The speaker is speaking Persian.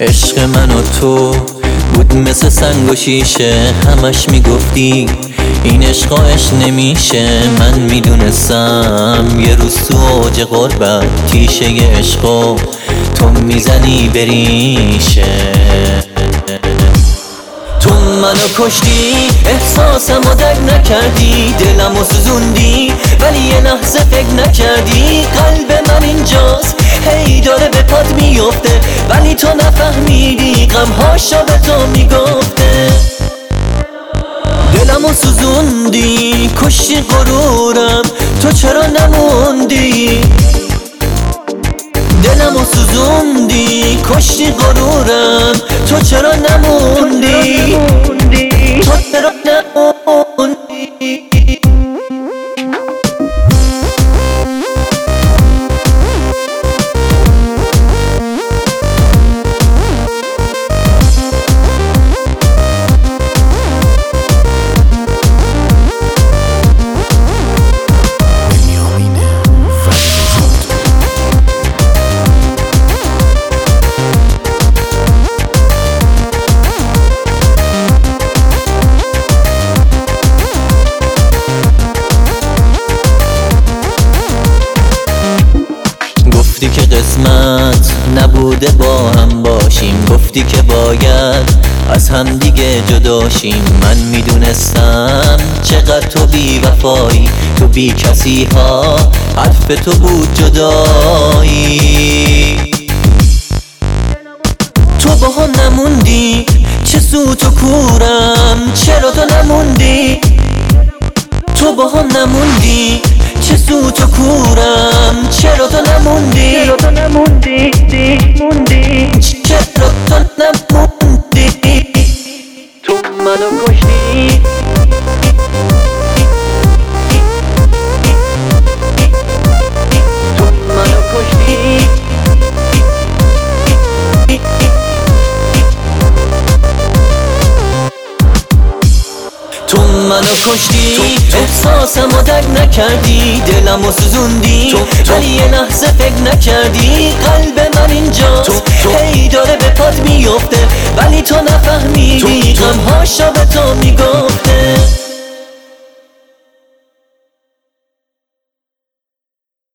عشق من و تو بود مثل سنگ و شیشه، همش میگفتی این عشق عشق نمیشه. من میدونستم یه روز تو اوج غربت تیشه عشقو تو میزنی بریشه. تو منو کشتی، احساسمو درک نکردی، دلمو سوزوندی ولی یه لحظه فکر نکردی. قلب من اینجاست هی داره به پات میفته، ولی تو نفهمیدی غمهاشو به تو میگفته. دلمو سوزوندی، کشتی غرورم، تو چرا نموندی؟ دلمو سوزوندی، کشتی غرورم، تو چرا نموندی؟ تو چرا نموندی؟ گفتی که قسمت نبوده با هم باشیم، گفتی که باید از هم دیگه جداشیم. من میدونستم چقدر تو بی وفایی، تو بی کسی ها حرف تو بود جدایی. تو با هم نموندی، چه سوت و کورم، چرا تو نموندی؟ تو با هم نموندی، چه سوت و کورم، چرا تو نموندی؟ چرا تو نموندی؟ چرا تو نموندی؟ تو منو کشتی، تو منو کشتی، تو منو کشتی، احساسمو درک نکردی، دلمو سوزوندی ولی یه لحظه فکر نکردی. قلب من اینجاست هی داره به پات میفته، ولی تو نفهمیدی غمهاشو به تو میگفته.